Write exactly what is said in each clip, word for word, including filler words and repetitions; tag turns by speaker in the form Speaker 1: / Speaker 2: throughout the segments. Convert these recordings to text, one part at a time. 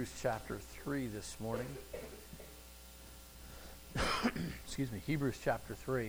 Speaker 1: Hebrews chapter three this morning. Excuse me, Hebrews chapter three.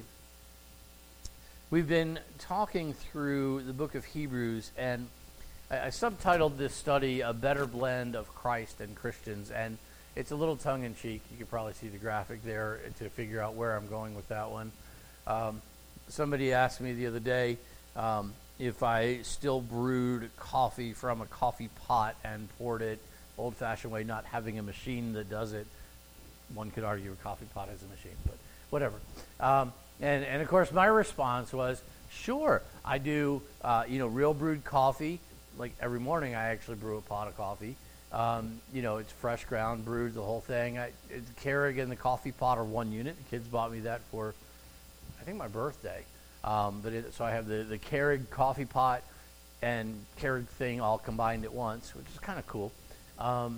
Speaker 1: We've been talking through the book of Hebrews, and I, I subtitled this study, A Better Blend of Christ and Christians, and it's a little tongue-in-cheek. You can probably see the graphic there to figure out where I'm going with that one. Um, somebody asked me the other day um, if I still brewed coffee from a coffee pot and poured it old-fashioned way, not having a machine that does it. One could argue a coffee pot is a machine, but whatever. Um, and, and, of course, my response was, sure, I do, uh, you know, real brewed coffee. Like every morning I actually brew a pot of coffee. Um, you know, it's fresh ground brewed, the whole thing. I, it's Keurig and the coffee pot are one unit. The kids bought me that for, I think, my birthday. Um, but it, so I have the, the Keurig coffee pot and Keurig thing all combined at once, which is kind of cool. Um,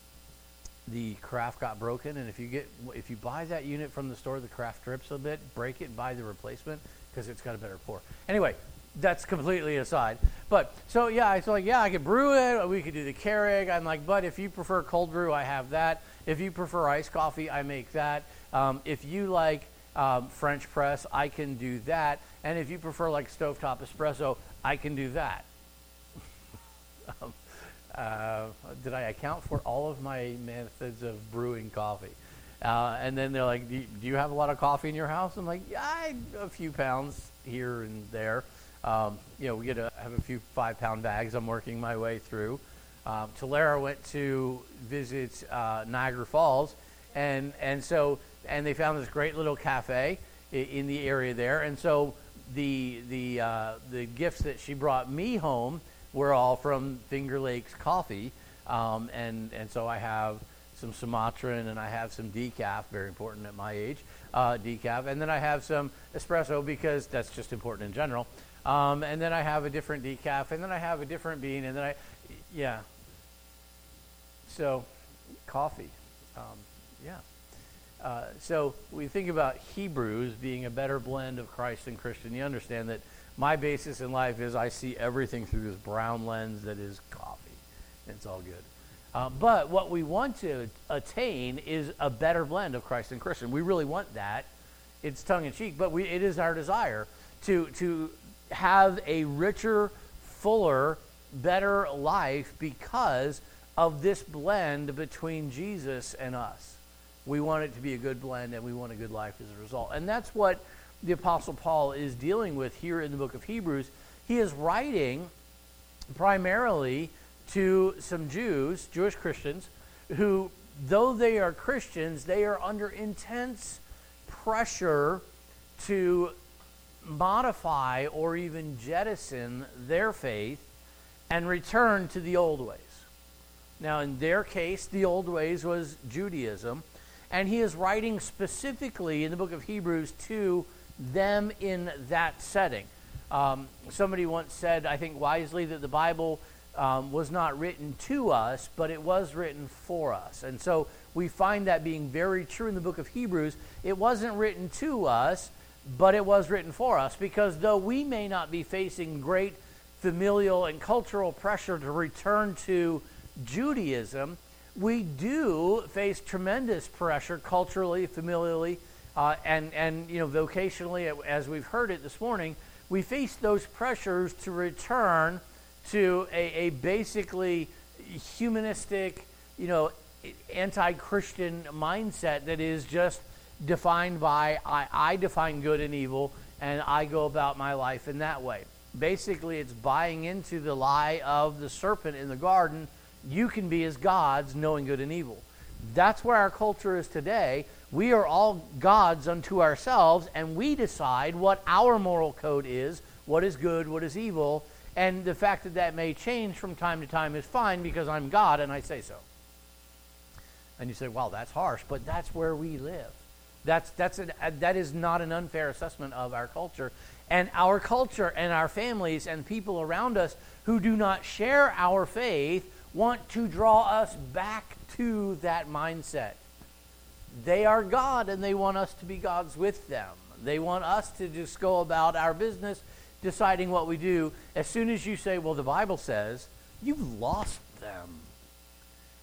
Speaker 1: the carafe got broken, and if you get if you buy that unit from the store, the carafe drips a bit, break it and buy the replacement because it's got a better pour. Anyway, that's completely aside. But so yeah, I was like, yeah, I could brew it. We could do the Keurig. I'm like, but if you prefer cold brew, I have that. If you prefer iced coffee, I make that. Um, if you like um, French press, I can do that. And if you prefer like stovetop espresso, I can do that. um, Uh, did I account for all of my methods of brewing coffee? Uh, and then they're like, do you, do you have a lot of coffee in your house? I'm like, yeah, I, a few pounds here and there. Um, you know, we get to have a few five-pound bags I'm working my way through. Um, Tulare went to visit uh, Niagara Falls, and and so and they found this great little cafe in, in the area there. And so the the uh, the gifts that she brought me home were all from Finger Lakes Coffee, um, and and so I have some Sumatran and I have some decaf, very important at my age, uh, decaf, and then I have some espresso because that's just important in general, um, and then I have a different decaf, and then I have a different bean, and then I, yeah, so coffee, um, yeah. Uh, so we think about Hebrews being a better blend of Christ and Christian. You understand that my basis in life is I see everything through this brown lens that is coffee. It's all good. Uh, but what we want to attain is a better blend of Christ and Christian. We really want that. It's tongue-in-cheek, but we, it is our desire to, to have a richer, fuller, better life because of this blend between Jesus and us. We want it to be a good blend, and we want a good life as a result. And that's what the Apostle Paul is dealing with here in the book of Hebrews. He is writing primarily to some Jews, Jewish Christians, who, though they are Christians, they are under intense pressure to modify or even jettison their faith and return to the old ways. Now, in their case, the old ways was Judaism, and he is writing specifically in the book of Hebrews to them in that setting. Um, somebody once said, I think wisely, that the Bible um, was not written to us, but it was written for us. And so we find that being very true in the book of Hebrews. It wasn't written to us, but it was written for us, because though we may not be facing great familial and cultural pressure to return to Judaism, we do face tremendous pressure culturally, familially, Uh, and, and, you know, vocationally, as we've heard it this morning, we face those pressures to return to a, a basically humanistic, you know, anti-Christian mindset that is just defined by, I, I define good and evil, and I go about my life in that way. Basically, it's buying into the lie of the serpent in the garden. You can be as gods, knowing good and evil. That's where our culture is today. We are all gods unto ourselves, and we decide what our moral code is, what is good, what is evil, and the fact that that may change from time to time is fine because I'm God and I say so. And you say, wow, that's harsh, but that's where we live. That's that's an, that is not an unfair assessment of our culture. And our culture and our families and people around us who do not share our faith want to draw us back to that mindset. They are God, and they want us to be gods with them. They want us to just go about our business deciding what we do. As soon as you say, well, the Bible says, you've lost them.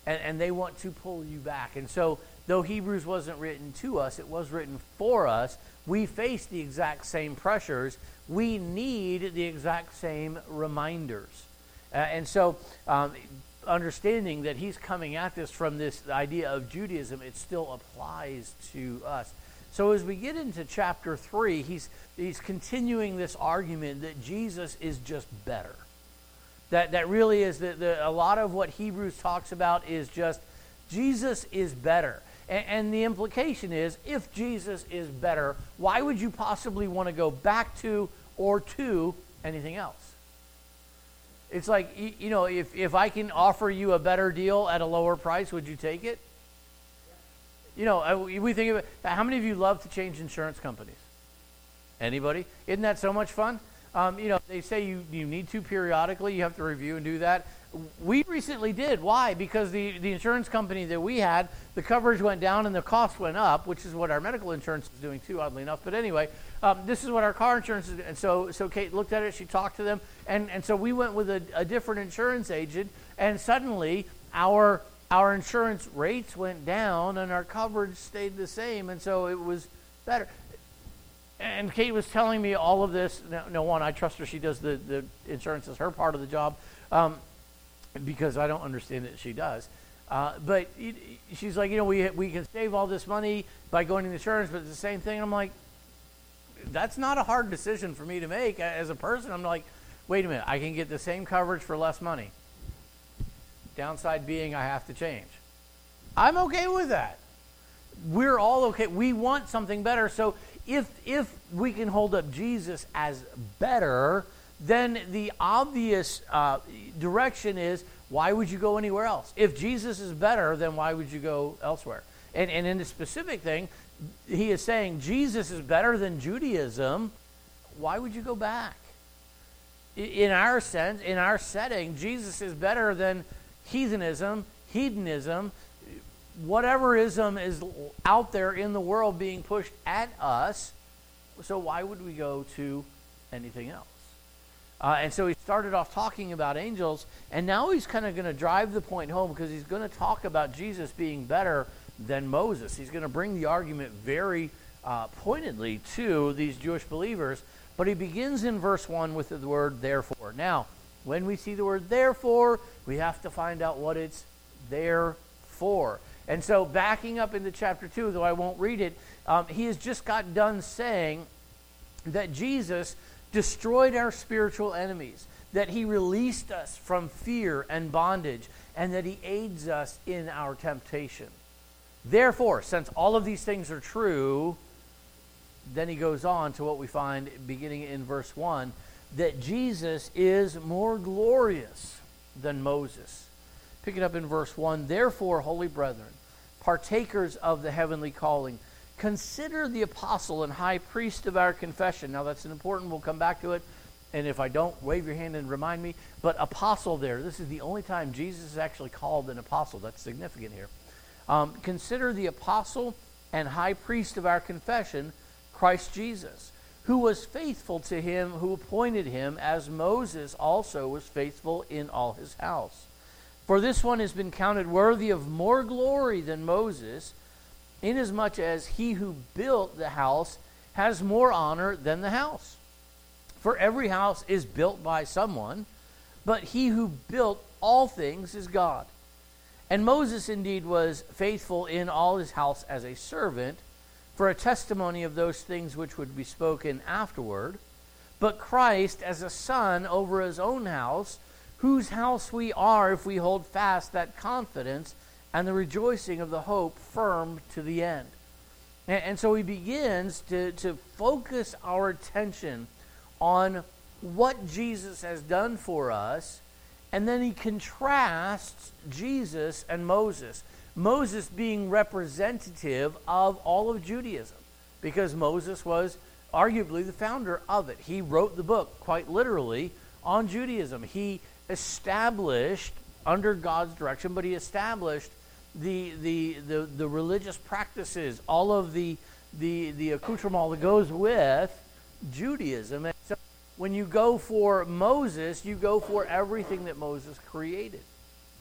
Speaker 1: and, and they want to pull you back. And so, though Hebrews wasn't written to us, it was written for us. We face the exact same pressures. We need the exact same reminders. Uh, and so, um, understanding that he's coming at this from this idea of Judaism, it still applies to us. So as we get into chapter three, he's he's continuing this argument that Jesus is just better. That that really is the, the a lot of what Hebrews talks about is just Jesus is better. And, and the implication is, if Jesus is better, why would you possibly want to go back to or to anything else? It's like, you, you know, if, if I can offer you a better deal at a lower price, would you take it? You know, we think of it, how many of you love to change insurance companies? Anybody? Isn't that so much fun? Um, you know, they say you, you need to periodically, you have to review and do that. We recently did. Why? Because the, the insurance company that we had, the coverage went down and the cost went up, which is what our medical insurance is doing too, oddly enough. But anyway, um, this is what our car insurance is. And so so Kate looked at it, she talked to them, and, and so we went with a, a different insurance agent, and suddenly our our insurance rates went down and our coverage stayed the same, and so it was better. And Kate was telling me all of this. No, no one, I trust her. She does the, the insurance as her part of the job. Um, because I don't understand that she does. Uh, but it, she's like, you know, we we can save all this money by going to insurance, but it's the same thing. I'm like, that's not a hard decision for me to make as a person. I'm like, wait a minute, I can get the same coverage for less money. Downside being I have to change. I'm okay with that. We're all okay. We want something better. So if if we can hold up Jesus as better, then the obvious uh, direction is, why would you go anywhere else? If Jesus is better, then why would you go elsewhere? And, and in the specific thing, he is saying Jesus is better than Judaism. Why would you go back? In our sense, in our setting, Jesus is better than heathenism, hedonism, whatever ism is out there in the world being pushed at us. So why would we go to anything else? Uh, and so he started off talking about angels, and now he's kind of going to drive the point home because he's going to talk about Jesus being better than Moses. He's going to bring the argument very uh, pointedly to these Jewish believers, but he begins in verse one with the word therefore. Now, when we see the word therefore, we have to find out what it's there for. And so backing up into chapter two, though I won't read it, um, he has just got done saying that Jesus destroyed our spiritual enemies, that he released us from fear and bondage, and that he aids us in our temptation. Therefore, since all of these things are true, then he goes on to what we find beginning in verse one, that Jesus is more glorious than Moses. Pick it up in verse one. Therefore, holy brethren, partakers of the heavenly calling, consider the apostle and high priest of our confession. Now that's an important, we'll come back to it. And if I don't, wave your hand and remind me. But apostle there, this is the only time Jesus is actually called an apostle. That's significant here. Um, consider the apostle and high priest of our confession, Christ Jesus, who was faithful to him who appointed him, as Moses also was faithful in all his house. For this one has been counted worthy of more glory than Moses, inasmuch as he who built the house has more honor than the house. For every house is built by someone, but he who built all things is God. And Moses indeed was faithful in all his house as a servant, for a testimony of those things which would be spoken afterward, but Christ as a son over his own house, whose house we are if we hold fast that confidence and the rejoicing of the hope firm to the end. And, and so he begins to, to focus our attention on what Jesus has done for us, and then he contrasts Jesus and Moses. Moses being representative of all of Judaism, because Moses was arguably the founder of it. He wrote the book, quite literally, on Judaism. He established, under God's direction, but he established the the the, the religious practices, all of the, the, the accoutrement that goes with Judaism. And so when you go for Moses, you go for everything that Moses created.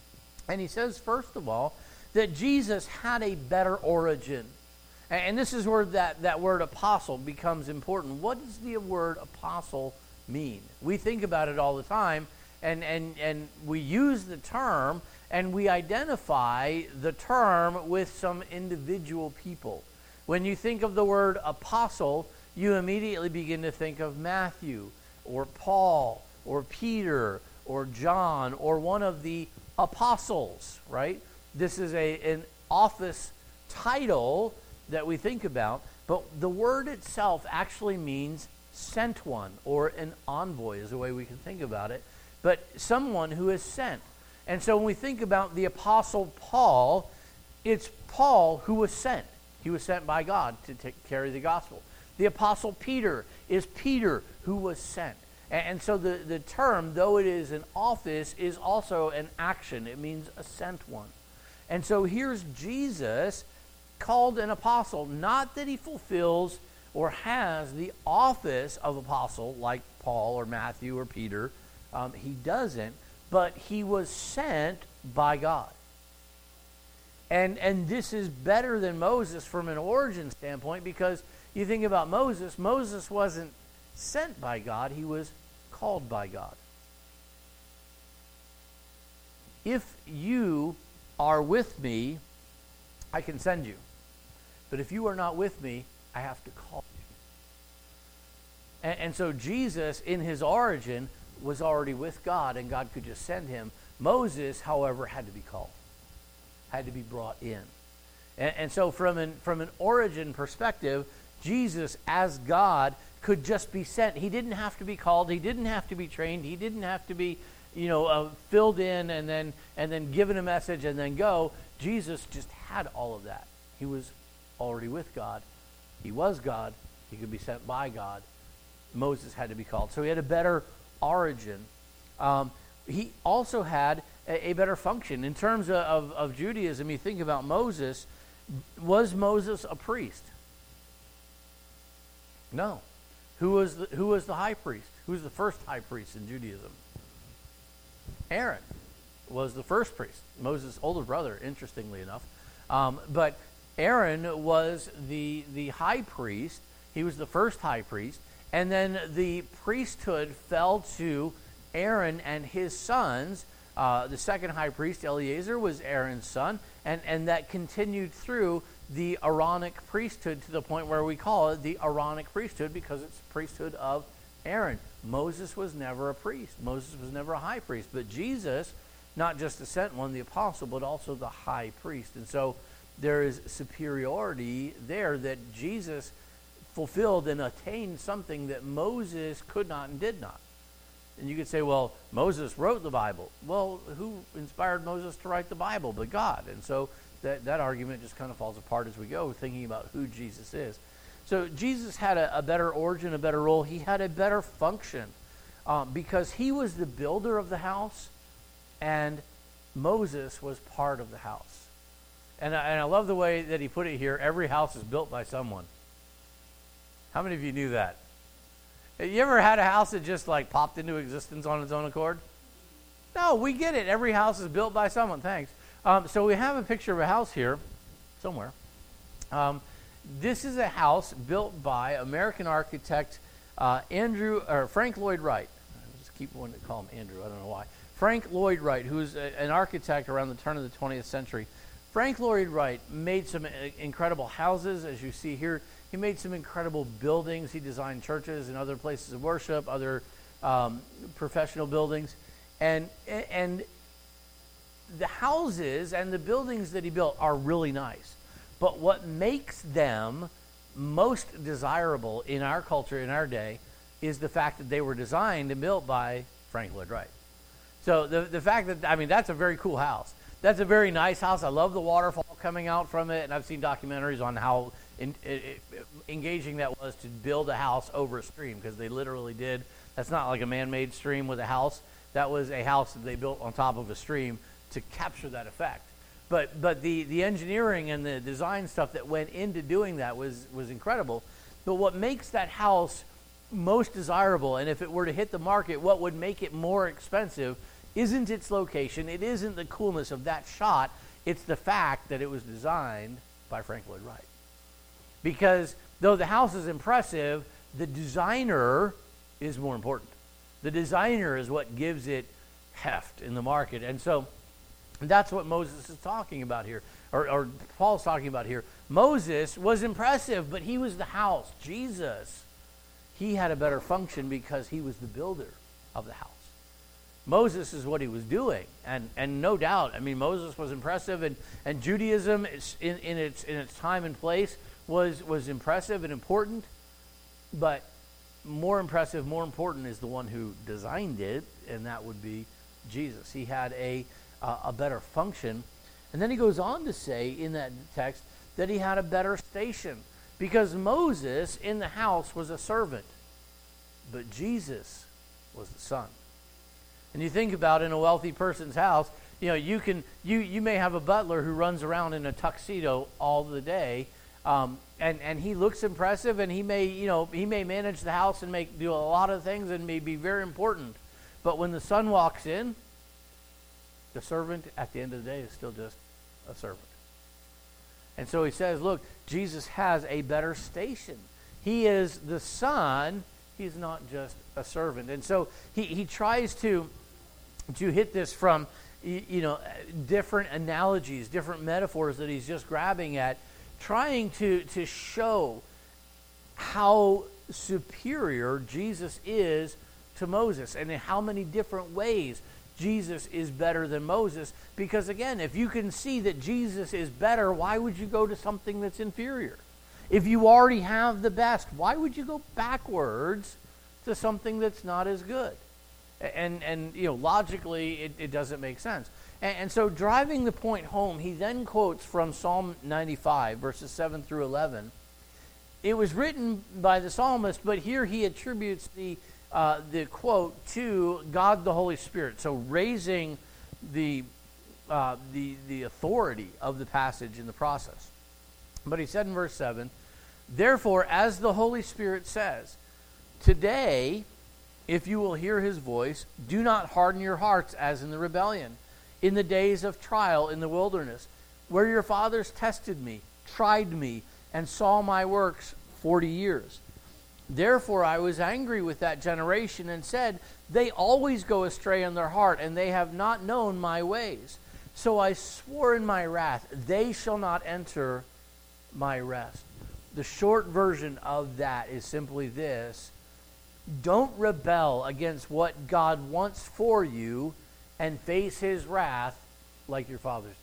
Speaker 1: And he says, first of all, that Jesus had a better origin. And this is where that, that word apostle becomes important. What does the word apostle mean? We think about it all the time, and, and, and we use the term, and we identify the term with some individual people. When you think of the word apostle, you immediately begin to think of Matthew, or Paul, or Peter, or John, or one of the apostles, right? This is a an office title that we think about, but the word itself actually means sent one, or an envoy is the way we can think about it, but someone who is sent. And so when we think about the apostle Paul, it's Paul who was sent. He was sent by God to take, carry the gospel. The apostle Peter is Peter who was sent. And so the, the term, though it is an office, is also an action. It means a sent one. And so here's Jesus called an apostle. Not that he fulfills or has the office of apostle like Paul or Matthew or Peter. Um, he doesn't. But he was sent by God. And, and this is better than Moses from an origin standpoint, because you think about Moses. Moses wasn't sent by God. He was called by God. If you are with me, I can send you. But if you are not with me, I have to call you. And, and so Jesus, in his origin, was already with God, and God could just send him. Moses, however, had to be called, had to be brought in. And, and so from an, from an origin perspective, Jesus, as God, could just be sent. He didn't have to be called. He didn't have to be trained. He didn't have to be, you know, uh, filled in and then and then given a message and then go. Jesus just had all of that. He was already with God. He was God. He could be sent by God. Moses had to be called. So he had a better origin. Um, he also had a, a better function. In terms of, of, of Judaism, you think about Moses. Was Moses a priest? No. Who was the, who was the high priest? Who's the first high priest in Judaism? Aaron was the first priest. Moses' older brother, interestingly enough. Um, but Aaron was the, the high priest. He was the first high priest. And then the priesthood fell to Aaron and his sons. Uh, the second high priest, Eleazar, was Aaron's son. And, and that continued through the Aaronic priesthood to the point where we call it the Aaronic priesthood, because it's the priesthood of Aaron. Moses was never a priest. Moses was never a high priest. But Jesus, not just the sent one, the apostle, but also the high priest. And so there is superiority there, that Jesus fulfilled and attained something that Moses could not and did not. And you could say, well, Moses wrote the Bible. Well, who inspired Moses to write the Bible but God? And so that, that argument just kind of falls apart as we go, thinking about who Jesus is. So Jesus had a, a better origin, a better role. He had a better function um, because he was the builder of the house, and Moses was part of the house. And I, and I love the way that he put it here. Every house is built by someone. How many of you knew that? You ever had a house that just like popped into existence on its own accord? No, we get it. Every house is built by someone. Thanks. Um, so we have a picture of a house here somewhere. Um, this is a house built by American architect uh, Andrew or Frank Lloyd Wright. I just keep wanting to call him Andrew. I don't know why. Frank Lloyd Wright, who's a, an architect around the turn of the twentieth century. Frank Lloyd Wright made some uh, incredible houses, as you see here. He made some incredible buildings. He designed churches and other places of worship, other um, professional buildings. And and the houses and the buildings that he built are really nice. But what makes them most desirable in our culture, in our day, is the fact that they were designed and built by Frank Lloyd Wright. So the, the fact that, I mean, that's a very cool house. That's a very nice house. I love the waterfall coming out from it, and I've seen documentaries on how in, it, it, engaging that was to build a house over a stream, because they literally did. That's not like a man-made stream with a house. That was a house that they built on top of a stream to capture that effect. But but the, the engineering and the design stuff that went into doing that was, was incredible. But what makes that house most desirable, and if it were to hit the market, what would make it more expensive, isn't its location. It isn't the coolness of that shot. It's the fact that it was designed by Frank Lloyd Wright. Because though the house is impressive, the designer is more important. The designer is what gives it heft in the market. And so that's what Moses is talking about here, or, or Paul's talking about here. Moses was impressive, but he was the house. Jesus, he had a better function because he was the builder of the house. Moses is what he was doing, and, and no doubt, I mean, Moses was impressive, and, and Judaism is in, in its in its time and place was was impressive and important, but more impressive, more important is the one who designed it, and that would be Jesus. He had a uh, a better function, and then he goes on to say in that text that he had a better station, because Moses in the house was a servant, but Jesus was the son. And you think about in a wealthy person's house, you know, you can you you may have a butler who runs around in a tuxedo all the day, um, and and he looks impressive, and he may you know he may manage the house and make do a lot of things and may be very important, but when the son walks in, the servant at the end of the day is still just a servant. And so he says, look, Jesus has a better station. He is the son. He's not just a servant. And so he he tries to. to hit this from, you know, different analogies, different metaphors that he's just grabbing at, trying to, to show how superior Jesus is to Moses and in how many different ways Jesus is better than Moses. Because again, if you can see that Jesus is better, why would you go to something that's inferior? If you already have the best, why would you go backwards to something that's not as good? And, and you know, logically, it, it doesn't make sense. And, and so driving the point home, he then quotes from Psalm ninety-five, verses seven through eleven. It was written by the psalmist, but here he attributes the, uh, the quote to God the Holy Spirit. So raising the, uh, the, the authority of the passage in the process. But he said in verse seven, therefore, as the Holy Spirit says, today, if you will hear his voice, do not harden your hearts as in the rebellion, in the days of trial in the wilderness, where your fathers tested me, tried me, and saw my works forty years. Therefore I was angry with that generation and said, they always go astray in their heart, and they have not known my ways. So I swore in my wrath, they shall not enter my rest. The short version of that is simply this: don't rebel against what God wants for you and face his wrath like your fathers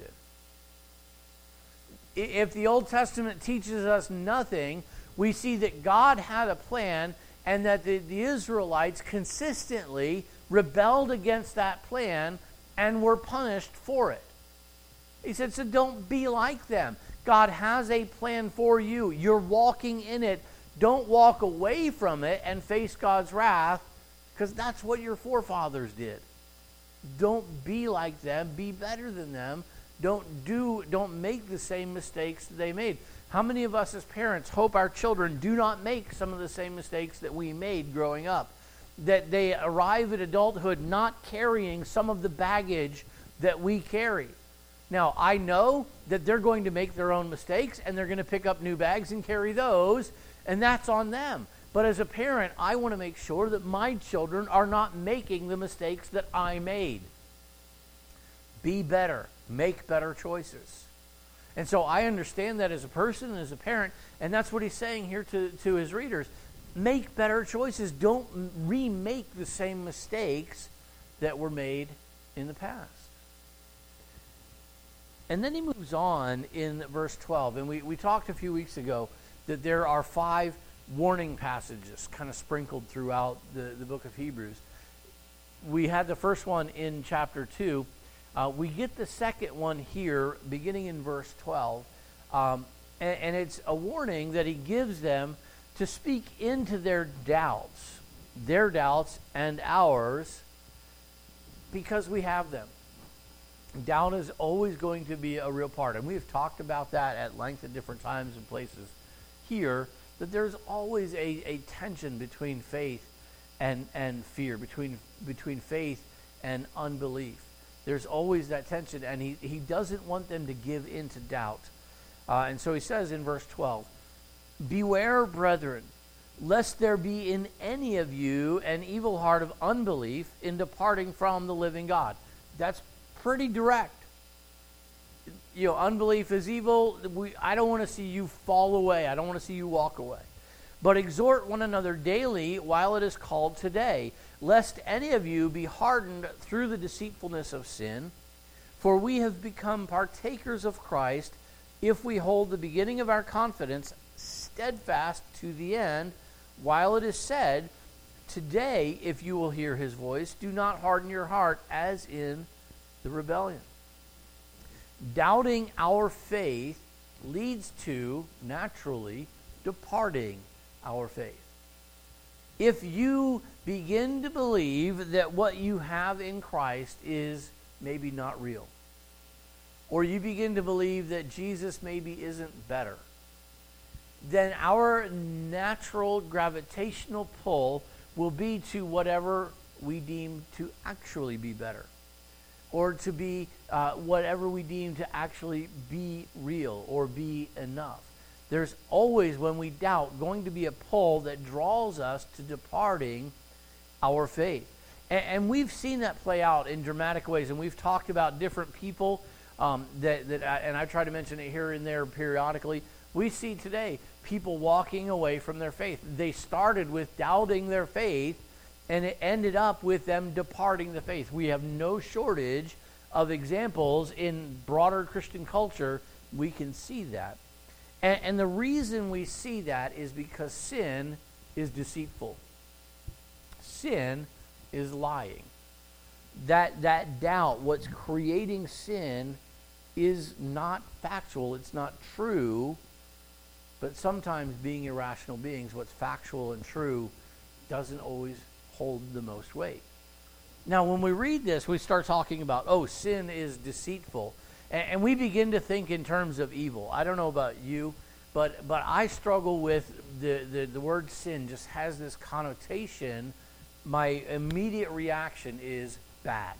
Speaker 1: did. If the Old Testament teaches us nothing, we see that God had a plan and that the, the Israelites consistently rebelled against that plan and were punished for it. He said, so don't be like them. God has a plan for you. You're walking in it. Don't walk away from it and face God's wrath, because that's what your forefathers did. Don't be like them. Be better than them. Don't do. Don't make the same mistakes that they made. How many of us as parents hope our children do not make some of the same mistakes that we made growing up? That they arrive at adulthood not carrying some of the baggage that we carry. Now, I know that they're going to make their own mistakes, and they're going to pick up new bags and carry those, and that's on them. But as a parent, I want to make sure that my children are not making the mistakes that I made. Be better. Make better choices. And so I understand that as a person and as a parent, and that's what he's saying here to, to his readers. Make better choices. Don't remake the same mistakes that were made in the past. And then he moves on in verse twelve. And we, we talked a few weeks ago that there are five warning passages kind of sprinkled throughout the, the book of Hebrews. We had the first one in chapter two. Uh, we get the second one here beginning in verse twelve. Um, and, and it's a warning that he gives them to speak into their doubts. Their doubts and ours, because we have them. Doubt is always going to be a real part. And we've talked about that at length at different times and places here, that there's always a, a tension between faith and, and fear, between between faith and unbelief. There's always that tension, and he, he doesn't want them to give in to doubt. Uh, and so he says in verse twelve, "Beware, brethren, lest there be in any of you an evil heart of unbelief in departing from the living God." That's pretty direct. You know, unbelief is evil. We, I don't want to see you fall away. I don't want to see you walk away. "But exhort one another daily while it is called today, lest any of you be hardened through the deceitfulness of sin. For we have become partakers of Christ if we hold the beginning of our confidence steadfast to the end, while it is said, today, if you will hear his voice, do not harden your heart as in the rebellion." Doubting our faith leads to, naturally, departing our faith. If you begin to believe that what you have in Christ is maybe not real, or you begin to believe that Jesus maybe isn't better, then our natural gravitational pull will be to whatever we deem to actually be better, or to be uh, whatever we deem to actually be real or be enough. There's always, when we doubt, going to be a pull that draws us to departing our faith. And, and we've seen that play out in dramatic ways, and we've talked about different people um, that, that I, and I try to mention it here and there periodically. We see today people walking away from their faith. They started with doubting their faith, and it ended up with them departing the faith. We have no shortage of examples in broader Christian culture. We can see that. And, and the reason we see that is because sin is deceitful. Sin is lying. That, that doubt, what's creating sin, is not factual. It's not true. But sometimes, being irrational beings, what's factual and true doesn't always hold the most weight. Now, when we read this, we start talking about, oh, sin is deceitful. And, and we begin to think in terms of evil. I don't know about you, but but I struggle with the, the, the word sin just has this connotation. My immediate reaction is bad.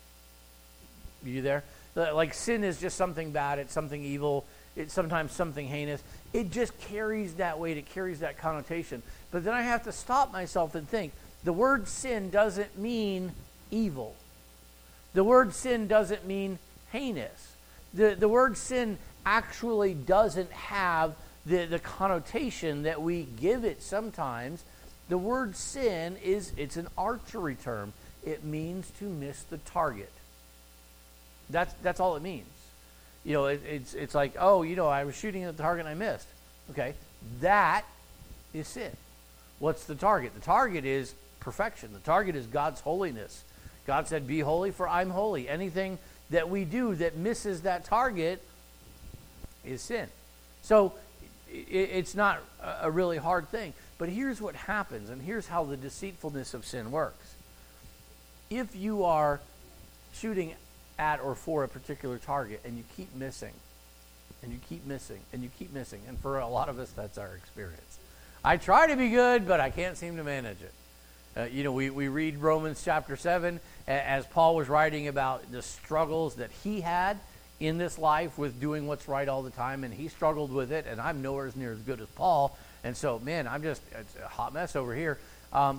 Speaker 1: You there? Like, sin is just something bad. It's something evil. It's sometimes something heinous. It just carries that weight. It carries that connotation. But then I have to stop myself and think, the word sin doesn't mean evil. The word sin doesn't mean heinous. The, the word sin actually doesn't have the, the connotation that we give it sometimes. The word sin is, it's an archery term. It means to miss the target. That's that's all it means. You know, it, it's it's like, oh, you know, I was shooting at the target and I missed. Okay, that is sin. What's the target? The target is perfection. The target is God's holiness. God said, "Be holy, for I'm holy." Anything that we do that misses that target is sin. So it, it's not a really hard thing. But here's what happens, and here's how the deceitfulness of sin works. If you are shooting at or for a particular target and you keep missing, and you keep missing, and you keep missing, and for a lot of us, that's our experience. I try to be good, but I can't seem to manage it. Uh, you know, we, we read Romans chapter seven, as Paul was writing about the struggles that he had in this life with doing what's right all the time, and he struggled with it, and I'm nowhere near as good as Paul, and so, man, I'm just, it's a hot mess over here. Um,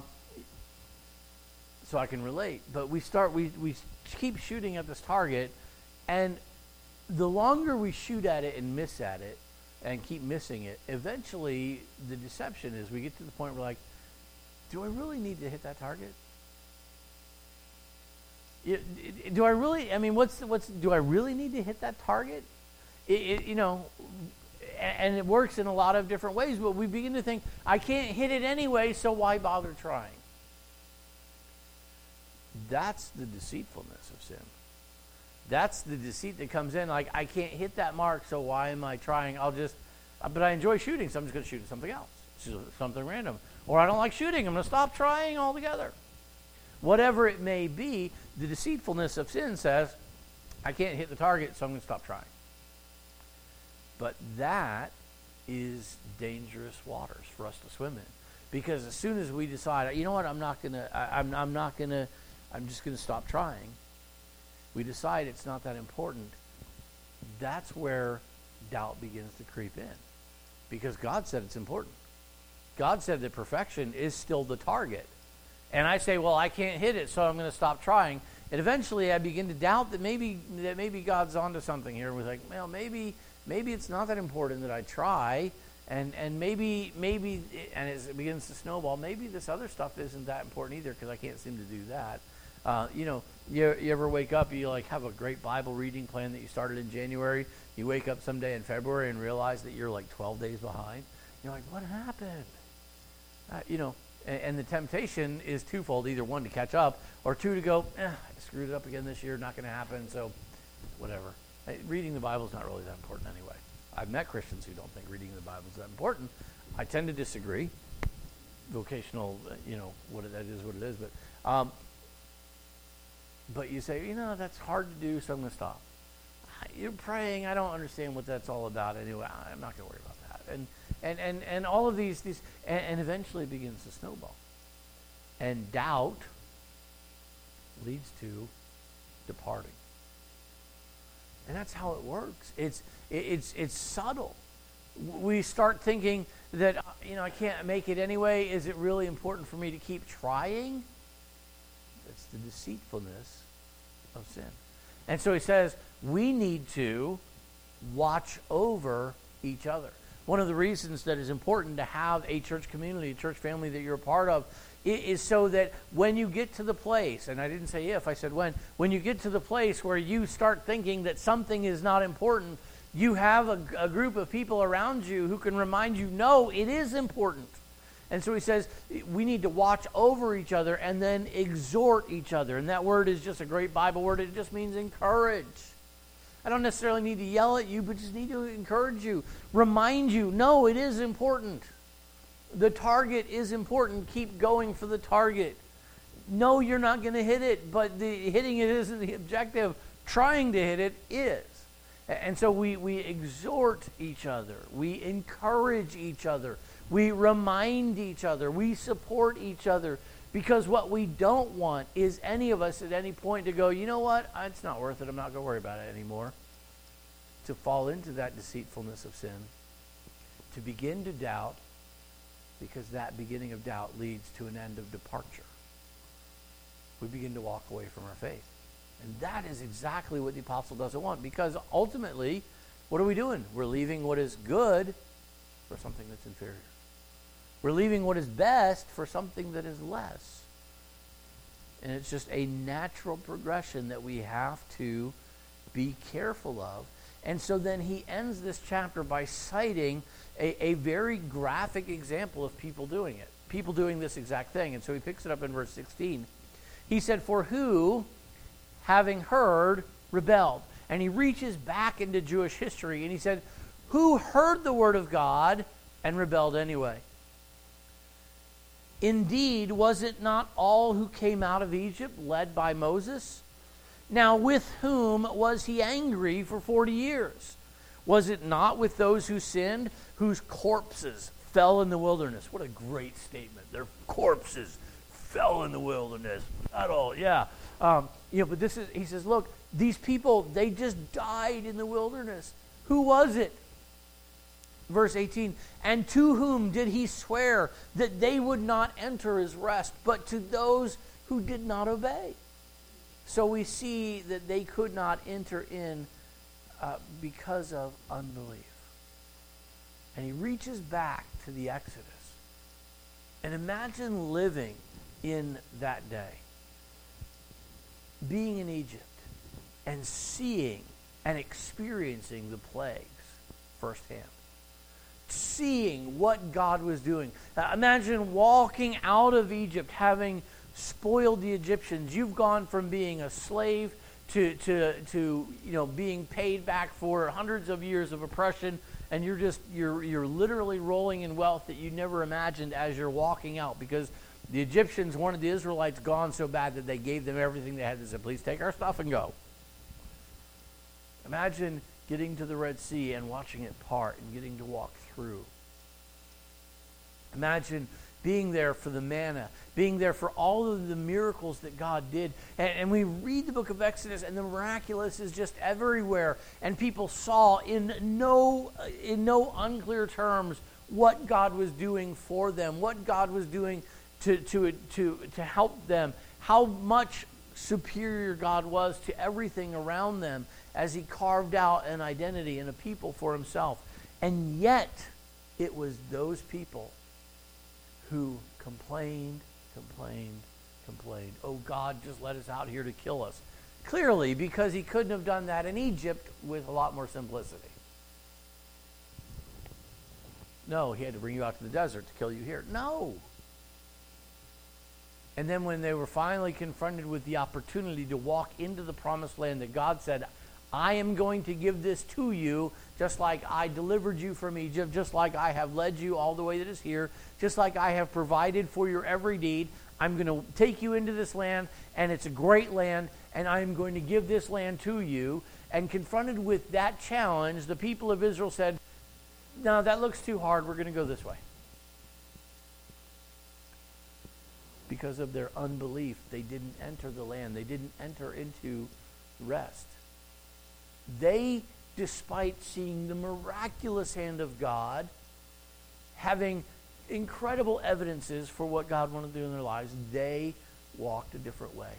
Speaker 1: so I can relate. But we start, we, we keep shooting at this target, and the longer we shoot at it and miss at it, and keep missing it, eventually the deception is we get to the point where, like, do I really need to hit that target? Do I really, I mean, what's, what's, do I really need to hit that target? It, it, you know, and it works in a lot of different ways, but we begin to think, I can't hit it anyway, so why bother trying? That's the deceitfulness of sin. That's the deceit that comes in, like, I can't hit that mark, so why am I trying? I'll just, but I enjoy shooting, so I'm just going to shoot at something else, something random. Or I don't like shooting, I'm going to stop trying altogether. Whatever it may be, the deceitfulness of sin says, I can't hit the target, so I'm going to stop trying. But that is dangerous waters for us to swim in. Because as soon as we decide, you know what, I'm not going to, I'm, I'm not going to I'm just going to stop trying. We decide it's not that important. That's where doubt begins to creep in. Because God said it's important. God said that perfection is still the target. And I say, well, I can't hit it, so I'm going to stop trying. And eventually I begin to doubt that maybe that maybe God's onto something here. We're like, well, maybe maybe it's not that important that I try. And and maybe, maybe, and as it begins to snowball, maybe this other stuff isn't that important either because I can't seem to do that. Uh, you know, you, you ever wake up, you like have a great Bible reading plan that you started in January. You wake up someday in February and realize that you're like twelve days behind. You're like, what happened? Uh, you know, and, and the temptation is twofold. Either one, to catch up, or two, to go, eh, I screwed it up again this year, not going to happen, so whatever. Uh, reading the Bible is not really that important anyway. I've met Christians who don't think reading the Bible is that important. I tend to disagree. Vocational, you know, what it, that is what it is. But um, but you say, you know, that's hard to do, so I'm going to stop. You're praying. I don't understand what that's all about anyway. I'm not going to worry about that. And and and and all of these these and, and eventually it begins to snowball. And doubt leads to departing. And that's how it works. It's it's it's subtle. We start thinking that, you know, I can't make it anyway. Is it really important for me to keep trying? It's the deceitfulness of sin. And so he says we need to watch over each other. One of the reasons that it's important to have a church community, a church family that you're a part of, is so that when you get to the place, and I didn't say if, I said when, when you get to the place where you start thinking that something is not important, you have a, a group of people around you who can remind you, no, it is important. And so he says we need to watch over each other and then exhort each other. And that word is just a great Bible word. It just means encourage. I don't necessarily need to yell at you, but just need to encourage you, remind you, no, it is important. The target is important. Keep going for the target. No, you're not going to hit it, but the hitting it isn't the objective. Trying to hit it is. And so we, we exhort each other. We encourage each other. We remind each other. We support each other. Because what we don't want is any of us at any point to go, you know what? It's not worth it. I'm not going to worry about it anymore. To fall into that deceitfulness of sin. To begin to doubt. Because that beginning of doubt leads to an end of departure. We begin to walk away from our faith. And that is exactly what the apostle doesn't want. Because ultimately, what are we doing? We're leaving what is good for something that's inferior. We're leaving what is best for something that is less. And it's just a natural progression that we have to be careful of. And so then he ends this chapter by citing a, a very graphic example of people doing it. People doing this exact thing. And so he picks it up in verse sixteen. He said, for who, having heard, rebelled? And he reaches back into Jewish history and he said, who heard the word of God and rebelled anyway? Indeed, was it not all who came out of Egypt led by Moses? Now with whom was he angry for forty years? Was it not with those who sinned, whose corpses fell in the wilderness? What a great statement. Their corpses fell in the wilderness. Not all, yeah. Um, you know, but this is, he says, look, these people, they just died in the wilderness. Who was it? Verse eighteen, and to whom did he swear that they would not enter his rest, but to those who did not obey? So we see that they could not enter in uh, because of unbelief. And he reaches back to the Exodus. And imagine living in that day. Being in Egypt and seeing and experiencing the plagues firsthand. Seeing what God was doing. Uh, imagine walking out of Egypt having spoiled the Egyptians. You've gone from being a slave to, to, to you know, being paid back for hundreds of years of oppression, and you're just you're you're literally rolling in wealth that you never imagined as you're walking out, because the Egyptians wanted the Israelites gone so bad that they gave them everything they had. They said, please take our stuff and go. Imagine getting to the Red Sea and watching it part and getting to walk through. Imagine being there for the manna, being there for all of the miracles that God did. And, and we read the book of Exodus, and the miraculous is just everywhere. And people saw in no, in no unclear terms what God was doing for them, what God was doing to, to, to, to help them, how much superior God was to everything around them as he carved out an identity and a people for himself. And yet, it was those people who complained, complained, complained. Oh, God, just let us out here to kill us. Clearly, because he couldn't have done that in Egypt with a lot more simplicity. No, he had to bring you out to the desert to kill you here. No. And then when they were finally confronted with the opportunity to walk into the promised land that God said, I am going to give this to you, just like I delivered you from Egypt, just like I have led you all the way that is here, just like I have provided for your every need. I'm going to take you into this land, and it's a great land, and I'm going to give this land to you. And confronted with that challenge, the people of Israel said, no, that looks too hard. We're going to go this way. Because of their unbelief, they didn't enter the land. They didn't enter into rest. They, despite seeing the miraculous hand of God, having incredible evidences for what God wanted to do in their lives, they walked a different way.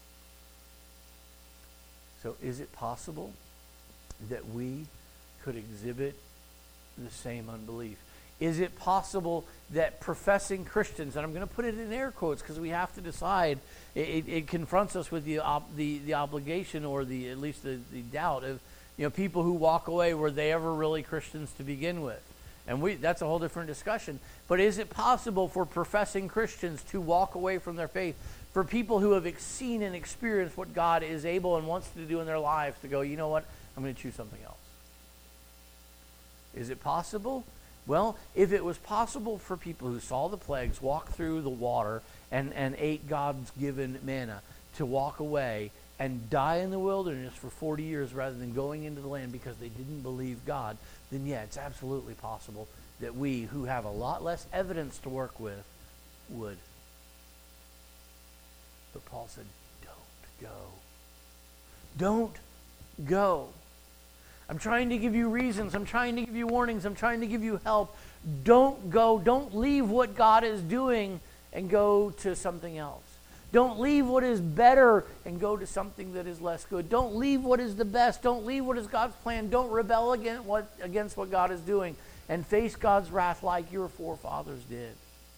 Speaker 1: So is it possible that we could exhibit the same unbelief? Is it possible that professing Christians, and I'm going to put it in air quotes because we have to decide, it, it, it confronts us with the, ob, the the obligation, or the at least the, the doubt of, you know, people who walk away, were they ever really Christians to begin with? And we that's a whole different discussion. But is it possible for professing Christians to walk away from their faith? For people who have seen and experienced what God is able and wants to do in their lives to go, you know what, I'm going to choose something else. Is it possible? Well, if it was possible for people who saw the plagues, walk through the water, and, and ate God's given manna, to walk away and die in the wilderness for forty years rather than going into the land because they didn't believe God, then yeah, it's absolutely possible that we, who have a lot less evidence to work with, would. But Paul said, don't go. Don't go. I'm trying to give you reasons. I'm trying to give you warnings. I'm trying to give you help. Don't go. Don't leave what God is doing and go to something else. Don't leave what is better and go to something that is less good. Don't leave what is the best. Don't leave what is God's plan. Don't rebel against what, against what God is doing and face God's wrath like your forefathers did.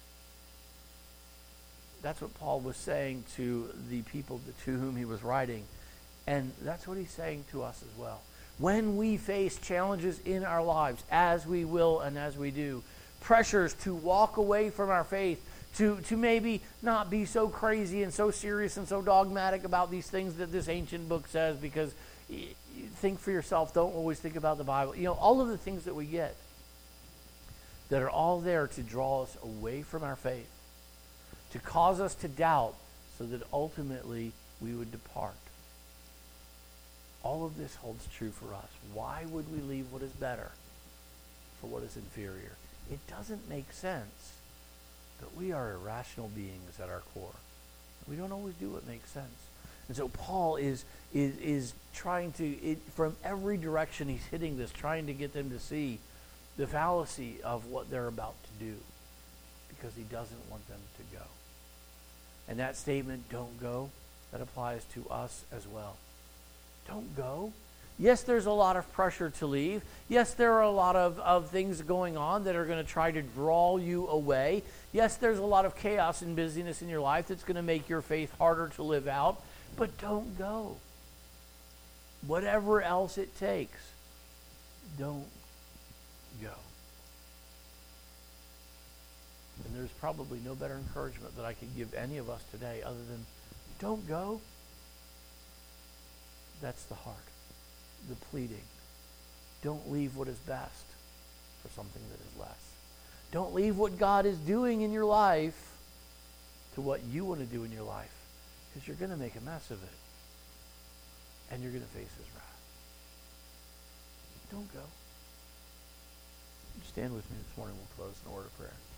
Speaker 1: That's what Paul was saying to the people to whom he was writing. And that's what he's saying to us as well. When we face challenges in our lives, as we will and as we do, pressures to walk away from our faith, to, to maybe not be so crazy and so serious and so dogmatic about these things that this ancient book says, because you think for yourself, don't always think about the Bible. You know, all of the things that we get that are all there to draw us away from our faith, to cause us to doubt so that ultimately we would depart. All of this holds true for us. Why would we leave what is better for what is inferior? It doesn't make sense, but we are irrational beings at our core. We don't always do what makes sense. And so Paul is is is trying to, it, from every direction he's hitting this, trying to get them to see the fallacy of what they're about to do, because he doesn't want them to go. And that statement, don't go, that applies to us as well. Don't go. Yes, there's a lot of pressure to leave. Yes, there are a lot of, of things going on that are going to try to draw you away. Yes, there's a lot of chaos and busyness in your life that's going to make your faith harder to live out. But don't go. Whatever else it takes, don't go. And there's probably no better encouragement that I could give any of us today other than, don't go. That's the heart, the pleading. Don't leave what is best for something that is less. Don't leave what God is doing in your life to what you want to do in your life, because you're going to make a mess of it, and you're going to face his wrath. Don't go. Stand with me this morning. We'll close in a word of prayer.